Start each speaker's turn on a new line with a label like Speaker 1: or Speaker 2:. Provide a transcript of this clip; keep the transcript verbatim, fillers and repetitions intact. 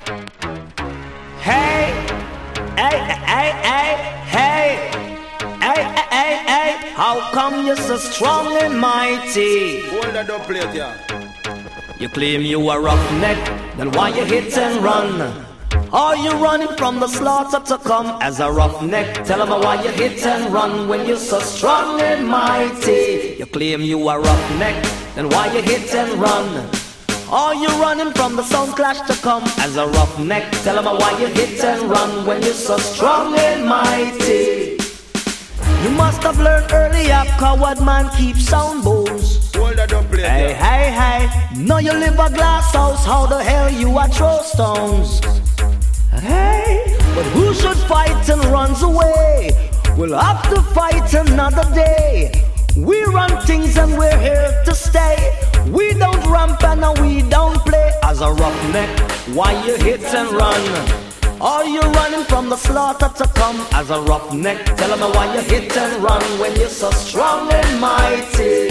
Speaker 1: Hey, hey, hey, hey, hey, hey, hey, hey, hey. How come you're so strong and mighty?
Speaker 2: Hold that up plate, yeah.
Speaker 1: You claim you are roughneck, then why you hit and run? Are you running from the slaughter to come as a roughneck? Tell them why you hit and run when you're so strong and mighty. You claim you are roughneck, then why you hit and run? Are you running from the sound clash to come as a roughneck? Tell them why you hit and run when you're so strong and mighty. You must have learned earlier, coward man keeps sound bows.
Speaker 2: Hold that up plate,
Speaker 1: Hey,
Speaker 2: yeah.
Speaker 1: hey, hey, now you live a glass house, how the hell you a throw stones? Hey, but who should fight and runs away? We'll have to fight another day. We run things and we're here to stay. We don't ramp and we don't play. As a roughneck, why you hit and run? Are you running from the slaughter to come as a roughneck? Tell me why you hit and run when you're so strong and mighty.